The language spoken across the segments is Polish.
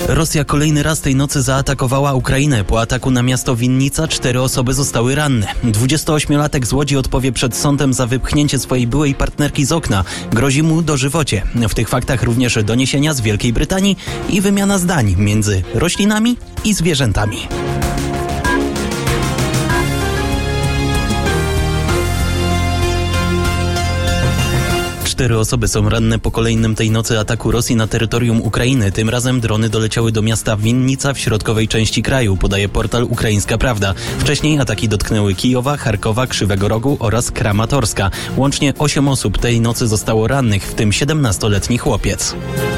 Rosja kolejny raz tej nocy zaatakowała Ukrainę. Po ataku na miasto Winnica 4 osoby zostały ranne. 28-latek z Łodzi odpowie przed sądem za wypchnięcie swojej byłej partnerki z okna. Grozi mu dożywocie. W tych faktach również doniesienia z Wielkiej Brytanii i wymiana zdań między roślinami i zwierzętami. Cztery osoby są ranne po kolejnym tej nocy ataku Rosji na terytorium Ukrainy. Tym razem drony doleciały do miasta Winnica w środkowej części kraju, podaje portal Ukraińska Prawda. Wcześniej ataki dotknęły Kijowa, Charkowa, Krzywego Rogu oraz Kramatorska. Łącznie 8 osób tej nocy zostało rannych, w tym 17-letni chłopiec.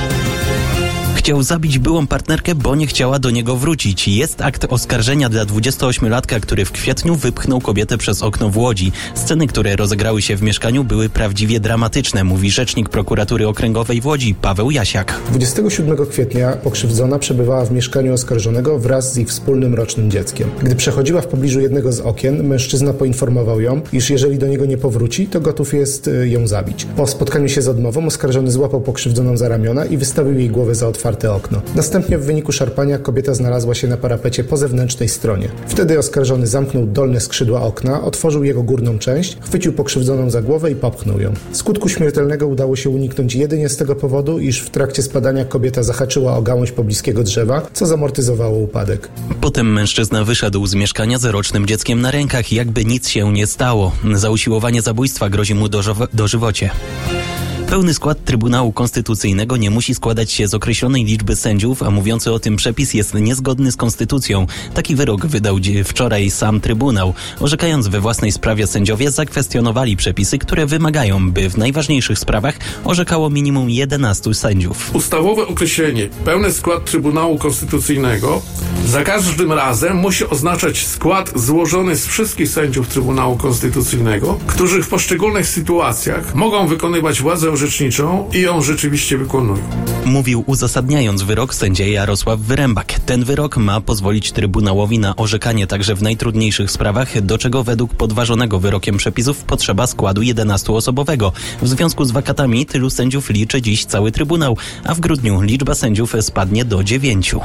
Chciał zabić byłą partnerkę, bo nie chciała do niego wrócić. Jest akt oskarżenia dla 28-latka, który w kwietniu wypchnął kobietę przez okno w Łodzi. Sceny, które rozegrały się w mieszkaniu, były prawdziwie dramatyczne, mówi rzecznik prokuratury okręgowej w Łodzi, Paweł Jasiak. 27 kwietnia pokrzywdzona przebywała w mieszkaniu oskarżonego wraz z ich wspólnym rocznym dzieckiem. Gdy przechodziła w pobliżu jednego z okien, mężczyzna poinformował ją, iż jeżeli do niego nie powróci, to gotów jest ją zabić. Po spotkaniu się z odmową oskarżony złapał pokrzywdzoną za ramiona i wystawił jej głowę za otwarte okno. Następnie w wyniku szarpania kobieta znalazła się na parapecie po zewnętrznej stronie. Wtedy oskarżony zamknął dolne skrzydła okna, otworzył jego górną część, chwycił pokrzywdzoną za głowę i popchnął ją. Skutku śmiertelnego udało się uniknąć jedynie z tego powodu, iż w trakcie spadania kobieta zahaczyła o gałąź pobliskiego drzewa, co zamortyzowało upadek. Potem mężczyzna wyszedł z mieszkania z rocznym dzieckiem na rękach, jakby nic się nie stało. Za usiłowanie zabójstwa grozi mu dożywocie. Pełny skład Trybunału Konstytucyjnego nie musi składać się z określonej liczby sędziów, a mówiący o tym przepis jest niezgodny z konstytucją. Taki wyrok wydał wczoraj sam Trybunał. Orzekając we własnej sprawie, sędziowie zakwestionowali przepisy, które wymagają, by w najważniejszych sprawach orzekało minimum 11 sędziów. Ustawowe określenie pełny skład Trybunału Konstytucyjnego za każdym razem musi oznaczać skład złożony z wszystkich sędziów Trybunału Konstytucyjnego, którzy w poszczególnych sytuacjach mogą wykonywać władzę orzeczniczą i ją rzeczywiście wykonują. Mówił uzasadniając wyrok sędzia Jarosław Wyrembak. Ten wyrok ma pozwolić Trybunałowi na orzekanie także w najtrudniejszych sprawach, do czego według podważonego wyrokiem przepisów potrzeba składu 11-osobowego. W związku z wakatami tylu sędziów liczy dziś cały Trybunał, a w grudniu liczba sędziów spadnie do 9.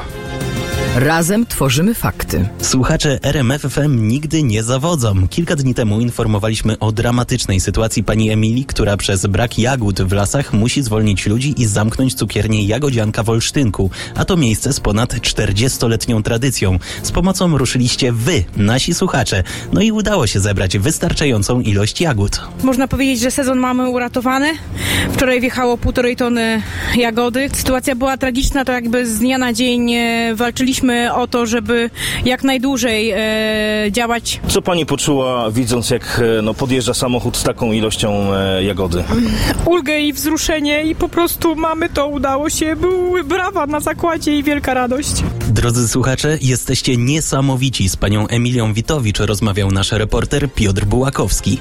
Razem tworzymy fakty. Słuchacze RMF FM nigdy nie zawodzą. Kilka dni temu informowaliśmy o dramatycznej sytuacji pani Emilii, która przez brak jagód w lasach musi zwolnić ludzi i zamknąć cukiernię Jagodzianka w Olsztynku. A to miejsce z ponad 40-letnią tradycją. Z pomocą ruszyliście wy, nasi słuchacze. No i udało się zebrać wystarczającą ilość jagód. Można powiedzieć, że sezon mamy uratowany. Wczoraj wjechało 1,5 tony jagody. Sytuacja była tragiczna, to jakby z dnia na dzień walczyliśmy o to, żeby jak najdłużej działać. Co pani poczuła, widząc jak podjeżdża samochód z taką ilością jagody? Ulgę i wzruszenie i po prostu mamy to, udało się. Były brawa na zakładzie i wielka radość. Drodzy słuchacze, jesteście niesamowici. Z panią Emilią Witowicz rozmawiał nasz reporter Piotr Bułakowski.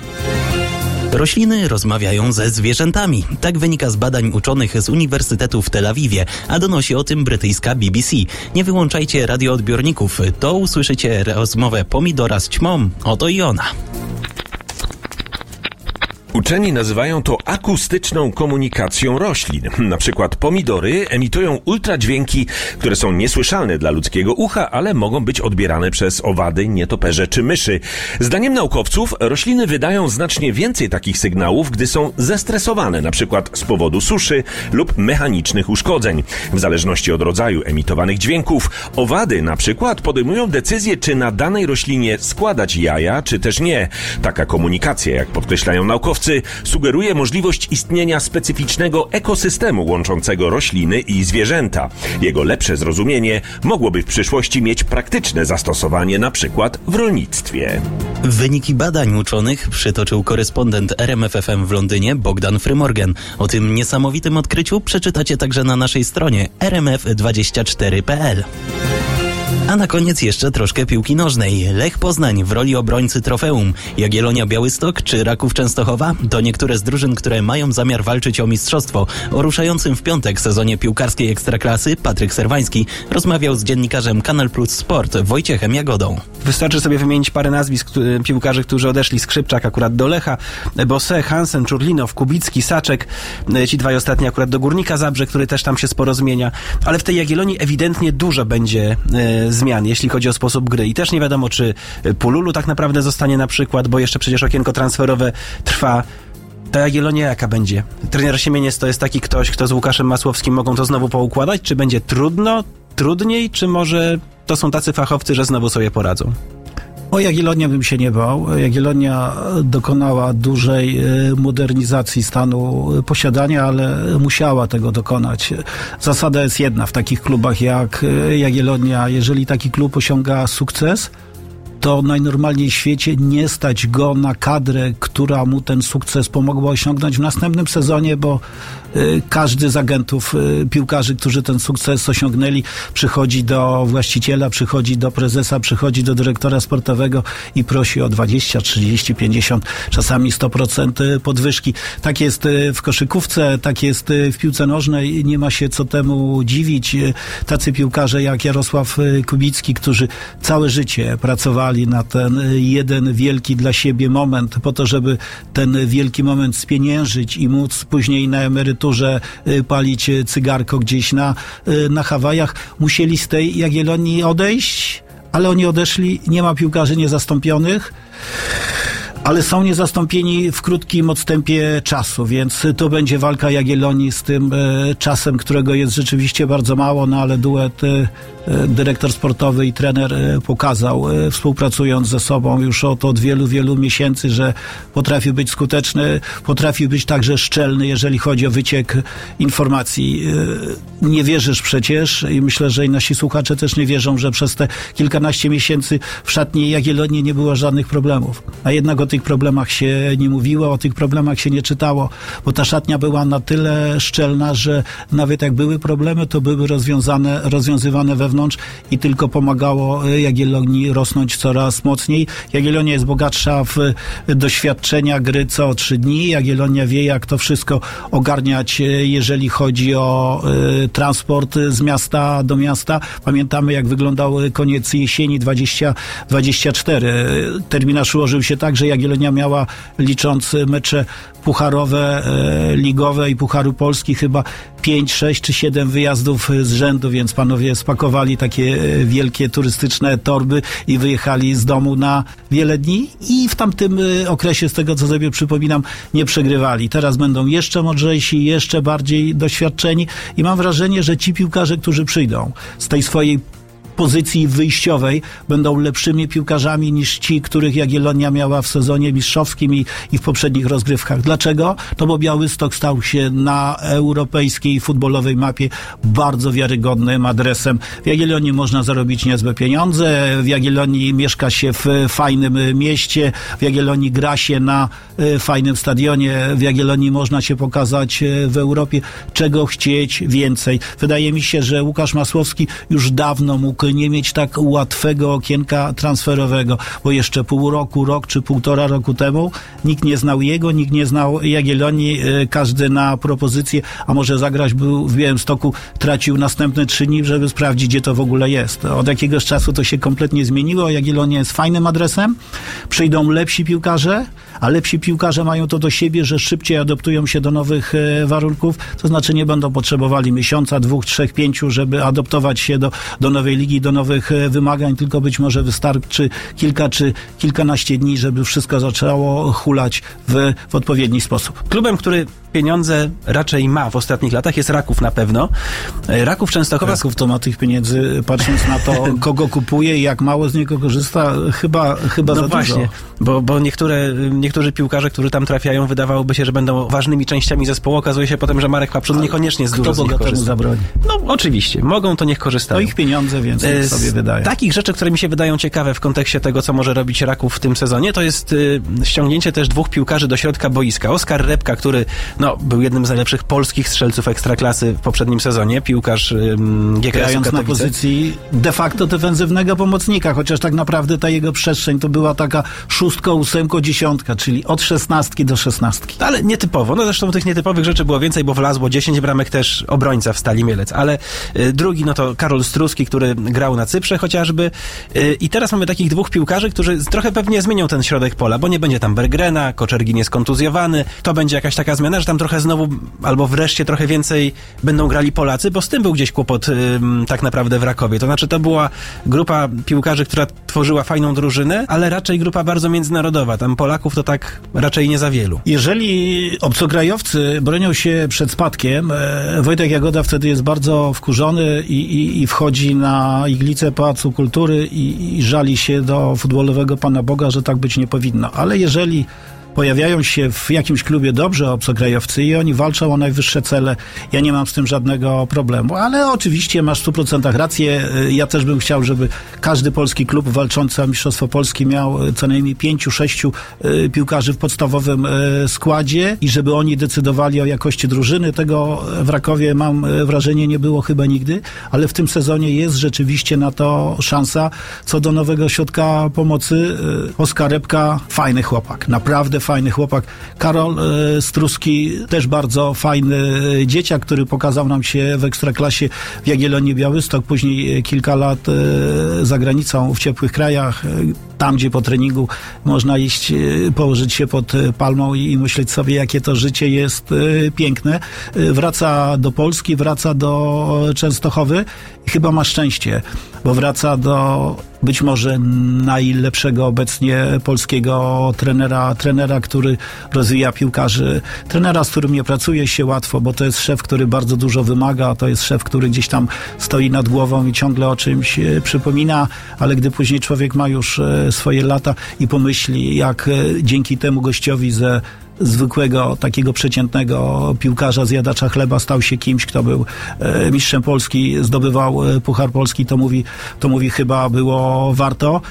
Rośliny rozmawiają ze zwierzętami. Tak wynika z badań uczonych z Uniwersytetu w Tel Awiwie, a donosi o tym brytyjska BBC. Nie wyłączajcie radioodbiorników, to usłyszycie rozmowę pomidora z ćmą. Oto i ona. Uczeni nazywają to akustyczną komunikacją roślin. Na przykład pomidory emitują ultradźwięki, które są niesłyszalne dla ludzkiego ucha, ale mogą być odbierane przez owady, nietoperze czy myszy. Zdaniem naukowców rośliny wydają znacznie więcej takich sygnałów, gdy są zestresowane, na przykład z powodu suszy lub mechanicznych uszkodzeń. W zależności od rodzaju emitowanych dźwięków, owady na przykład podejmują decyzję, czy na danej roślinie składać jaja, czy też nie. Taka komunikacja, jak podkreślają naukowcy, sugeruje możliwość istnienia specyficznego ekosystemu łączącego rośliny i zwierzęta. Jego lepsze zrozumienie mogłoby w przyszłości mieć praktyczne zastosowanie na przykład w rolnictwie. Wyniki badań uczonych przytoczył korespondent RMF FM w Londynie Bogdan Frymorgan. O tym niesamowitym odkryciu przeczytacie także na naszej stronie rmf24.pl. A na koniec jeszcze troszkę piłki nożnej. Lech Poznań w roli obrońcy trofeum. Jagiellonia Białystok czy Raków Częstochowa? To niektóre z drużyn, które mają zamiar walczyć o mistrzostwo. O ruszającym w piątek sezonie piłkarskiej Ekstraklasy Patryk Serwański rozmawiał z dziennikarzem Kanal Plus Sport Wojciechem Jagodą. Wystarczy sobie wymienić parę nazwisk piłkarzy, którzy odeszli. Skrzypczak akurat do Lecha, Bosse, Hansen, Czurlinow, Kubicki, Saczek. Ci dwaj ostatni akurat do Górnika Zabrze, który też tam się sporo zmienia. Ale w tej Jagiellonii ewidentnie dużo będzie zmian, jeśli chodzi o sposób gry. I też nie wiadomo, czy Pululu tak naprawdę zostanie na przykład, bo jeszcze przecież okienko transferowe trwa. Ta Jagiellonia jaka będzie? Trener Siemieniec to jest taki ktoś, kto z Łukaszem Masłowskim mogą to znowu poukładać? Czy będzie trudniej, czy może to są tacy fachowcy, że znowu sobie poradzą? O Jagiellonię bym się nie bał. Jagiellonia dokonała dużej modernizacji stanu posiadania, ale musiała tego dokonać. Zasada jest jedna w takich klubach jak Jagiellonia. Jeżeli taki klub osiąga sukces, to najnormalniej w świecie nie stać go na kadrę, która mu ten sukces pomogła osiągnąć w następnym sezonie, bo każdy z agentów piłkarzy, którzy ten sukces osiągnęli, przychodzi do właściciela, przychodzi do prezesa, przychodzi do dyrektora sportowego i prosi o 20, 30, 50, czasami 100% podwyżki. Tak jest w koszykówce, tak jest w piłce nożnej. Nie ma się co temu dziwić. Tacy piłkarze jak Jarosław Kubicki, którzy całe życie pracowali na ten jeden wielki dla siebie moment, po to, żeby ten wielki moment spieniężyć i móc później na emeryturze palić cygarko gdzieś na Hawajach, musieli z tej Jagiellonii odejść, ale oni odeszli, nie ma piłkarzy niezastąpionych, ale są niezastąpieni w krótkim odstępie czasu, więc to będzie walka Jagiellonii z tym czasem, którego jest rzeczywiście bardzo mało, no ale duet dyrektor sportowy i trener pokazał, współpracując ze sobą już od wielu, wielu miesięcy, że potrafi być skuteczny, potrafi być także szczelny, jeżeli chodzi o wyciek informacji. Nie wierzysz przecież i myślę, że i nasi słuchacze też nie wierzą, że przez te kilkanaście miesięcy w szatni Jagiellonii nie było żadnych problemów. A jednak o tych problemach się nie mówiło, o tych problemach się nie czytało, bo ta szatnia była na tyle szczelna, że nawet jak były problemy, to były rozwiązywane wewnątrz i tylko pomagało Jagiellonii rosnąć coraz mocniej. Jagiellonia jest bogatsza w doświadczenia gry co 3 dni. Jagiellonia wie, jak to wszystko ogarniać, jeżeli chodzi o transport z miasta do miasta. Pamiętamy, jak wyglądał koniec jesieni 2024. Terminarz ułożył się tak, że Jagiellonia miała, licząc mecze pucharowe, ligowe i Pucharu Polski, chyba 5, 6 czy 7 wyjazdów z rzędu, więc panowie spakowali takie wielkie turystyczne torby i wyjechali z domu na wiele dni i w tamtym okresie, z tego co sobie przypominam, nie przegrywali. Teraz będą jeszcze mądrzejsi, jeszcze bardziej doświadczeni i mam wrażenie, że ci piłkarze, którzy przyjdą z tej swojej pozycji wyjściowej, będą lepszymi piłkarzami niż ci, których Jagiellonia miała w sezonie mistrzowskim i w poprzednich rozgrywkach. Dlaczego? To bo Białystok stał się na europejskiej futbolowej mapie bardzo wiarygodnym adresem. W Jagiellonii można zarobić niezłe pieniądze, w Jagiellonii mieszka się w fajnym mieście, w Jagiellonii gra się na fajnym stadionie, w Jagiellonii można się pokazać w Europie. Czego chcieć więcej? Wydaje mi się, że Łukasz Masłowski już dawno mógł nie mieć tak łatwego okienka transferowego, bo jeszcze pół roku, rok czy półtora roku temu nikt nie znał jego, nikt nie znał Jagiellonii, każdy na propozycję, a może zagrać był w Białymstoku, tracił następne 3 dni, żeby sprawdzić, gdzie to w ogóle jest. Od jakiegoś czasu to się kompletnie zmieniło. Jagiellonia jest fajnym adresem, przyjdą lepsi piłkarze, a lepsi piłkarze mają to do siebie, że szybciej adaptują się do nowych warunków, to znaczy nie będą potrzebowali miesiąca, 2, 3, 5, żeby adaptować się do nowej ligi, do nowych wymagań, tylko być może wystarczy kilka czy kilkanaście dni, żeby wszystko zaczęło hulać w odpowiedni sposób. Klubem, który pieniądze raczej ma w ostatnich latach, jest Raków na pewno. Raków Częstochowa... Raków to ma tych pieniędzy, patrząc na to, kogo kupuje i jak mało z niego korzysta, chyba no za właśnie, dużo. Bo niektórzy piłkarze, którzy tam trafiają, wydawałoby się, że będą ważnymi częściami zespołu. Okazuje się potem, że Marek Papszun niekoniecznie z dużo z nich korzysta. Kto zabroni? No oczywiście, mogą, to niech korzystają. To ich pieniądze, więc... jak sobie wydaje. Takich rzeczy, które mi się wydają ciekawe w kontekście tego, co może robić Raków w tym sezonie, to jest ściągnięcie też 2 piłkarzy do środka boiska. Oskar Repka, który był jednym z najlepszych polskich strzelców Ekstraklasy w poprzednim sezonie, piłkarz GKS-u grając Katowice. na pozycji de facto defensywnego pomocnika, chociaż tak naprawdę ta jego przestrzeń to była taka 6, 8, 10, czyli od 16 do 16. Ale nietypowo. No zresztą tych nietypowych rzeczy było więcej, bo wlazło 10 bramek też obrońca w Stali Mielec. Ale drugi, to Karol Struski, który grał na Cyprze chociażby. I teraz mamy takich 2 piłkarzy, którzy trochę pewnie zmienią ten środek pola, bo nie będzie tam Bergrena, Koczergin jest kontuzjowany. To będzie jakaś taka zmiana, że tam trochę znowu, albo wreszcie trochę więcej będą grali Polacy, bo z tym był gdzieś kłopot tak naprawdę w Rakowie. To znaczy, to była grupa piłkarzy, która tworzyła fajną drużynę, ale raczej grupa bardzo międzynarodowa. Tam Polaków to tak raczej nie za wielu. Jeżeli obcokrajowcy bronią się przed spadkiem, Wojtek Jagoda wtedy jest bardzo wkurzony i wchodzi na iglicę Pałacu Kultury i żali się do futbolowego Pana Boga, że tak być nie powinno. Ale jeżeli pojawiają się w jakimś klubie dobrze obcokrajowcy i oni walczą o najwyższe cele, ja nie mam z tym żadnego problemu. Ale oczywiście masz w 100% rację. Ja też bym chciał, żeby każdy polski klub walczący o Mistrzostwo Polski miał co najmniej 5-6 piłkarzy w podstawowym składzie i żeby oni decydowali o jakości drużyny. Tego w Rakowie, mam wrażenie, nie było chyba nigdy, ale w tym sezonie jest rzeczywiście na to szansa. Co do nowego środka pomocy, Oskar Repka, fajny chłopak, naprawdę fajny chłopak. Karol Struski, też bardzo fajny dzieciak, który pokazał nam się w Ekstraklasie w Jagiellonii Białystok, później kilka lat za granicą w ciepłych krajach, tam gdzie po treningu można iść, położyć się pod palmą i myśleć sobie, jakie to życie jest piękne. Wraca do Polski, wraca do Częstochowy i chyba ma szczęście, bo wraca do być może najlepszego obecnie polskiego trenera, który rozwija piłkarzy, trenera, z którym nie pracuje się łatwo, bo to jest szef, który bardzo dużo wymaga, to jest szef, który gdzieś tam stoi nad głową i ciągle o czymś przypomina, ale gdy później człowiek ma już swoje lata i pomyśli, jak dzięki temu gościowi ze zwykłego, takiego przeciętnego piłkarza, zjadacza chleba stał się kimś, kto był mistrzem Polski, zdobywał Puchar Polski, to mówi chyba było warto.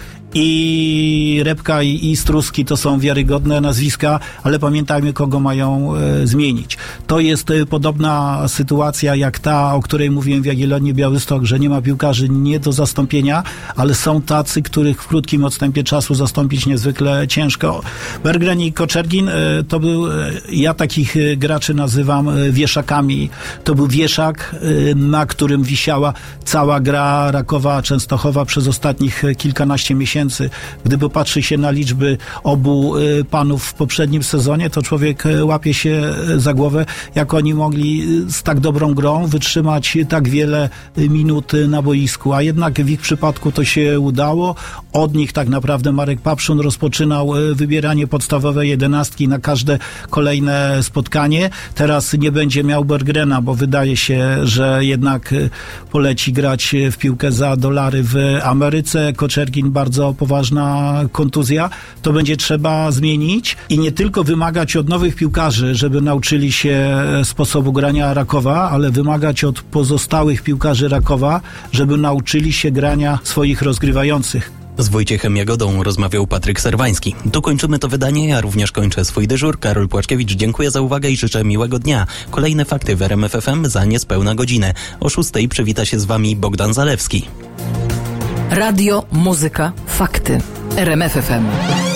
I Repka i Struski to są wiarygodne nazwiska, ale pamiętajmy, kogo mają zmienić. To jest podobna sytuacja jak ta, o której mówiłem w Jagiellonii Białystok, że nie ma piłkarzy nie do zastąpienia, ale są tacy, których w krótkim odstępie czasu zastąpić niezwykle ciężko. Berggren i Koczergin to był, ja takich graczy nazywam wieszakami. To był wieszak, na którym wisiała cała gra Rakowa Częstochowa przez ostatnich kilkanaście miesięcy. Gdy popatrzy się na liczby obu panów w poprzednim sezonie, to człowiek łapie się za głowę, jak oni mogli z tak dobrą grą wytrzymać tak wiele minut na boisku, a jednak w ich przypadku to się udało. Od nich tak naprawdę Marek Papszun rozpoczynał wybieranie podstawowej 11 na każde kolejne spotkanie. Teraz nie będzie miał Berggrena, bo wydaje się, że jednak poleci grać w piłkę za dolary w Ameryce. Koczergin bardzo poważna kontuzja. To będzie trzeba zmienić i nie tylko wymagać od nowych piłkarzy, żeby nauczyli się sposobu grania Rakowa, ale wymagać od pozostałych piłkarzy Rakowa, żeby nauczyli się grania swoich rozgrywających. Z Wojciechem Jagodą rozmawiał Patryk Serwański. Tu kończymy to wydanie, ja również kończę swój dyżur. Karol Płaczkiewicz, dziękuję za uwagę i życzę miłego dnia. Kolejne fakty w RMF FM za niespełna godzinę. O 6:00 przywita się z Wami Bogdan Zalewski. Radio, muzyka, fakty. RMF FM.